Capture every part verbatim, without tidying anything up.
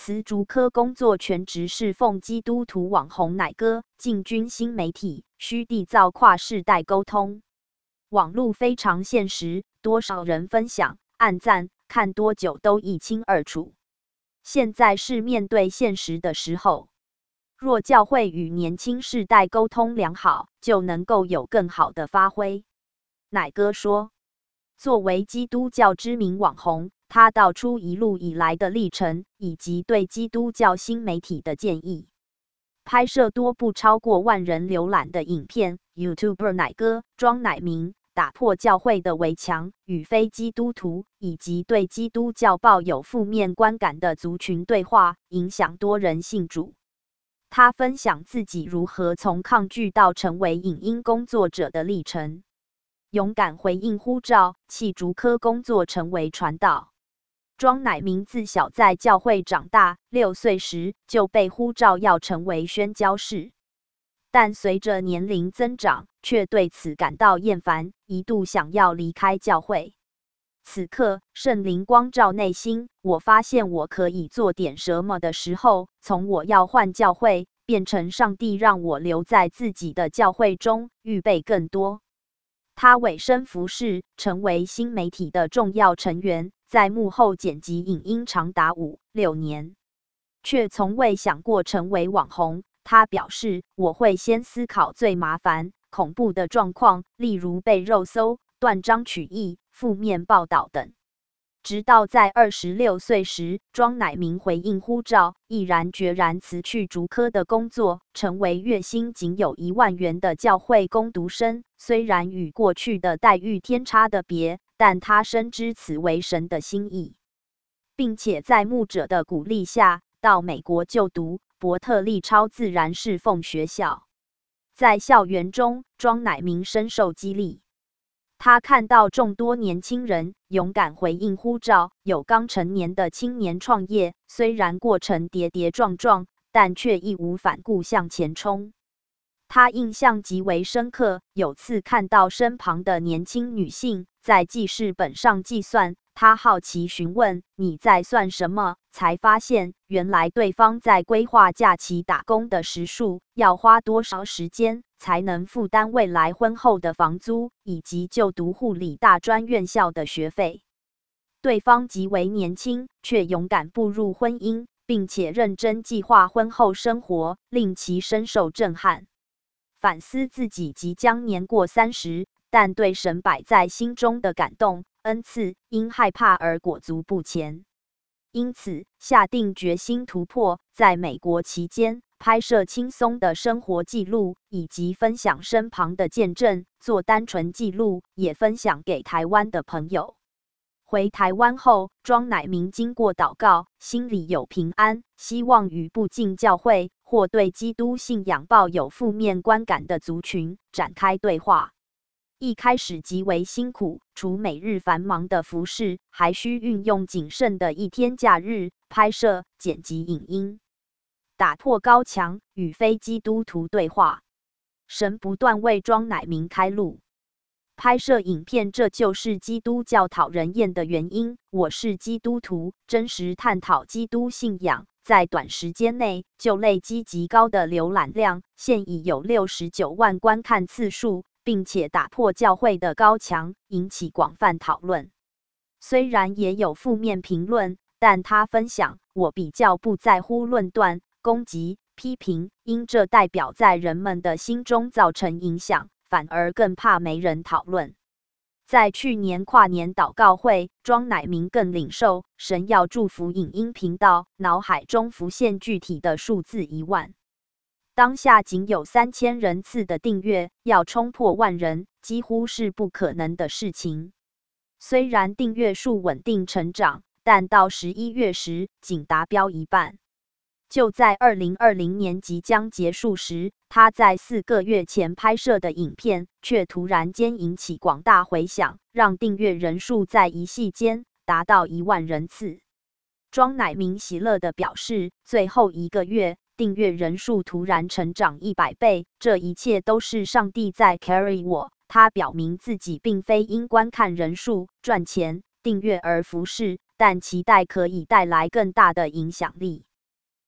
辞竹科工作，全职侍奉基督徒网红奶哥，进军新媒体，需缔造跨世代沟通。网路非常现实，多少人分享、按赞，看多久都一清二楚。现在是面对现实的时候，若教会与年轻世代沟通良好，就能够有更好的发挥。奶哥说，作为基督教知名网红，他道出一路以来的历程，以及对基督教新媒体的建议。拍摄多部超过万人浏览的影片 ，YouTuber 奶哥庄乃明打破教会的围墙，与非基督徒以及对基督教抱有负面观感的族群对话，影响多人信主。他分享自己如何从抗拒到成为影音工作者的历程，勇敢回应呼召，弃竹科工作成为传道。庄乃明自小在教会长大，六岁时就被呼召要成为宣教士，但随着年龄增长，却对此感到厌烦，一度想要离开教会。此刻，圣灵光照内心，我发现我可以做点什么的时候，从我要换教会，变成上帝让我留在自己的教会中，预备更多。他委身服侍，成为新媒体的重要成员，在幕后剪辑影音长达五六年，却从未想过成为网红。他表示，我会先思考最麻烦、恐怖的状况，例如被肉搜、断章取义、负面报道等。直到在二十六岁时，庄乃明回应呼召，毅然决然辞去竹科的工作，成为月薪仅有一万元的教会工读生。虽然与过去的待遇天差的别，但他深知此为神的心意，并且在牧者的鼓励下，到美国就读伯特利超自然侍奉学校。在校园中，庄乃明深受激励。他看到众多年轻人勇敢回应呼召，有刚成年的青年创业，虽然过程跌跌撞撞，但却义无反顾向前冲。他印象极为深刻，有次看到身旁的年轻女性在记事本上计算，他好奇询问：“你在算什么？”才发现原来对方在规划假期打工的时数，要花多少时间才能负担未来婚后的房租，以及就读护理大专院校的学费。对方极为年轻，却勇敢步入婚姻，并且认真计划婚后生活，令其深受震撼。反思自己即将年过三十，但对神摆在心中的感动、恩赐，因害怕而裹足不前。因此，下定决心突破，在美国期间拍摄轻松的生活记录，以及分享身旁的见证，做单纯记录，也分享给台湾的朋友。回台湾后，庄乃明经过祷告，心里有平安，希望与不进教会或对基督信仰抱有负面观感的族群展开对话。一开始极为辛苦，除每日繁忙的服事，还需运用仅剩的一天假日拍摄、剪辑影音，打破高墙，与非基督徒对话。神不断为庄乃明开路。拍摄影片，这就是基督教讨人厌的原因。我是基督徒，真实探讨基督信仰，在短时间内就累积极高的浏览量，现已有六十九万观看次数，并且打破教会的高墙，引起广泛讨论。虽然也有负面评论，但他分享，我比较不在乎论断、攻击、批评，因这代表在人们的心中造成影响。反而更怕没人讨论。在去年跨年祷告会，庄乃明更领受神要祝福影音频道，脑海中浮现具体的数字一万。当下仅有三千人次的订阅，要冲破万人，几乎是不可能的事情。虽然订阅数稳定成长，但到十一月时仅达标一半。就在二零二零年即将结束时，他在四个月前拍摄的影片却突然间引起广大回响，让订阅人数在一夕间达到一万人次。庄乃明喜乐地表示，最后一个月订阅人数突然成长一百倍，这一切都是上帝在 carry 我。他表明自己并非因观看人数、赚钱、订阅而服侍，但期待可以带来更大的影响力。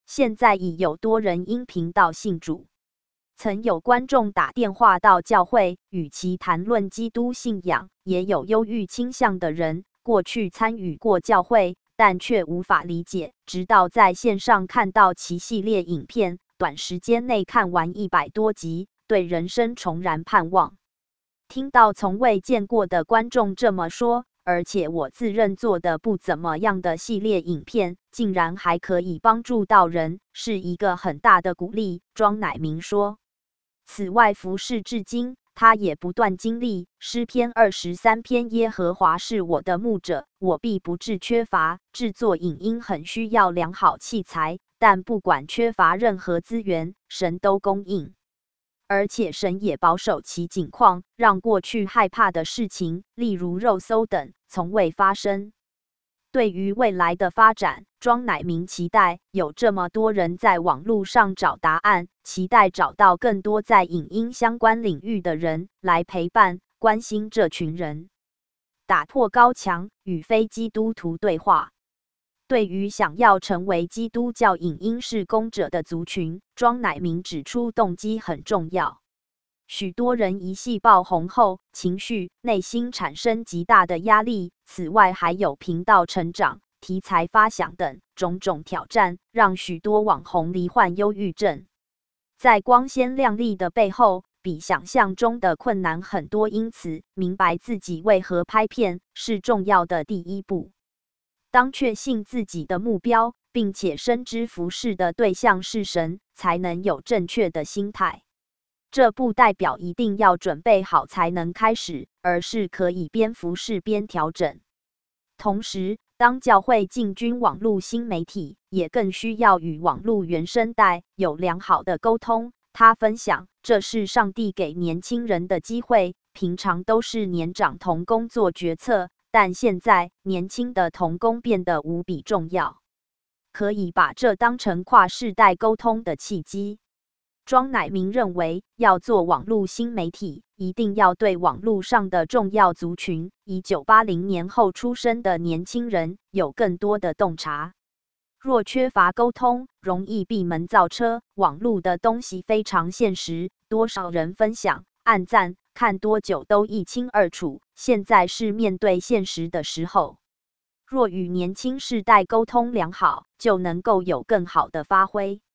现在已有多人因频道信主。曾有观众打电话到教会，与其谈论基督信仰，也有忧郁倾向的人，过去参与过教会，但却无法理解，直到在线上看到其系列影片，短时间内看完一百多集，对人生重燃盼望。听到从未见过的观众这么说，而且我自认做的不怎么样的系列影片，竟然还可以帮助到人，是一个很大的鼓励。庄乃明说。此外，服侍至今，他也不断经历诗篇二十三篇耶和华是我的牧者，我必不致缺乏。制作影音很需要良好器材，但不管缺乏任何资源，神都供应。而且神也保守其景况，让过去害怕的事情，例如肉搜等，从未发生。对于未来的发展，庄乃明期待有这么多人在网络上找答案，期待找到更多在影音相关领域的人来陪伴、关心这群人，打破高墙，与非基督徒对话。对于想要成为基督教影音事工者的族群，庄乃明指出动机很重要。许多人一夕爆红后，情绪、内心产生极大的压力。此外，还有频道成长、题材发想等种种挑战，让许多网红罹患忧郁症。在光鲜亮丽的背后，比想象中的困难很多。因此，明白自己为何拍片是重要的第一步。当确信自己的目标，并且深知服侍的对象是神，才能有正确的心态。这不代表一定要准备好才能开始，而是可以边服侍边调整。同时，当教会进军网络新媒体，也更需要与网络原生代有良好的沟通。他分享，这是上帝给年轻人的机会，平常都是年长同工做决策，但现在年轻的同工变得无比重要，可以把这当成跨世代沟通的契机。庄乃明认为，要做网络新媒体，一定要对网络上的重要族群，一九八零年后出生的年轻人有更多的洞察。若缺乏沟通，容易闭门造车。网络的东西非常现实，多少人分享、按赞，看多久都一清二楚。现在是面对现实的时候，若与年轻世代沟通良好，就能够有更好的发挥。